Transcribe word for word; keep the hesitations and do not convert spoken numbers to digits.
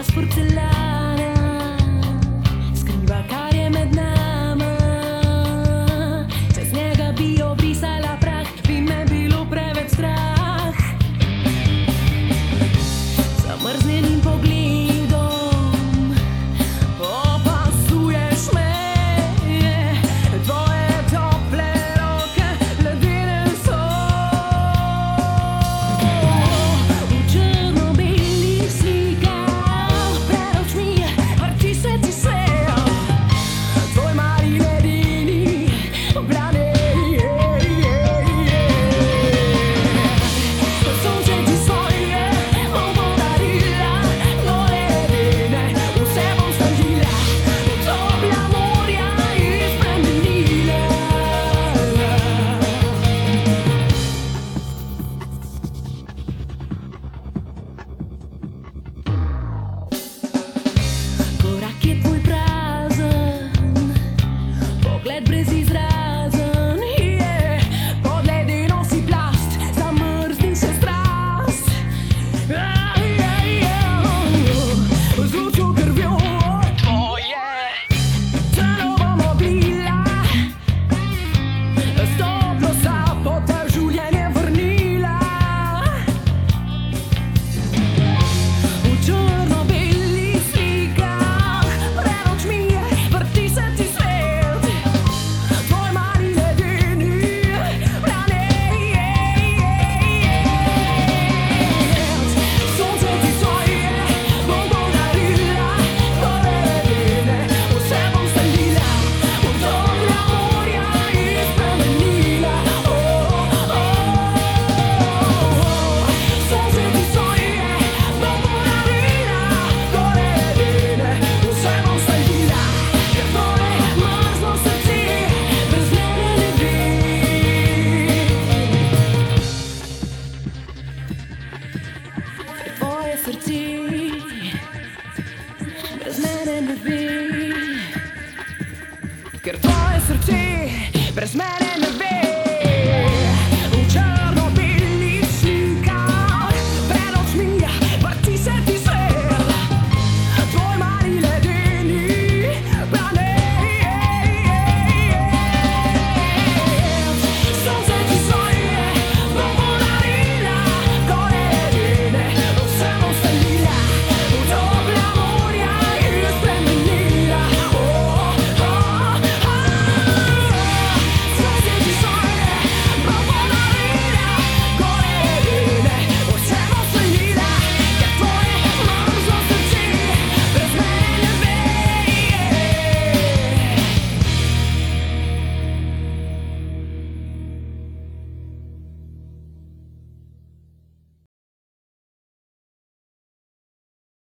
iz porcelana skriva, kar je med nama. Čez njega bi obrisala prah, bi me bilo preveč strah. Zamrznjenim pogledom opazuješ me, tvoje tople roke ledene so. V črno-belih slikah pred očmi vrti se ti svet, tvoj mali ledeni planet. Sonce ti svoje bom podarila, gole ledene vse bom sledila, topla morja jih spremenila. Korak je tvoj prazen, pogled brez izrazen, je pod ledeno si plast, zamrzni se strast. Z vročo krvjo tvoje telo bom oblila, s toplo sapo te v življenje vrnila. V črno-belih slikah pred očmi vrti se ti svet, tvoj mali ledeni planet. Sonce ti svoje bom podarila, gole ledene vse bom sledila, topla morja jih spremenila. Sonce ti svoje bom podarila, gole ledene vse bom sledila, ker tvoje mrzlo srce brez mene ne ve. Ker tvoje srce brez mene ne ve. Ker tvoje srce brez mene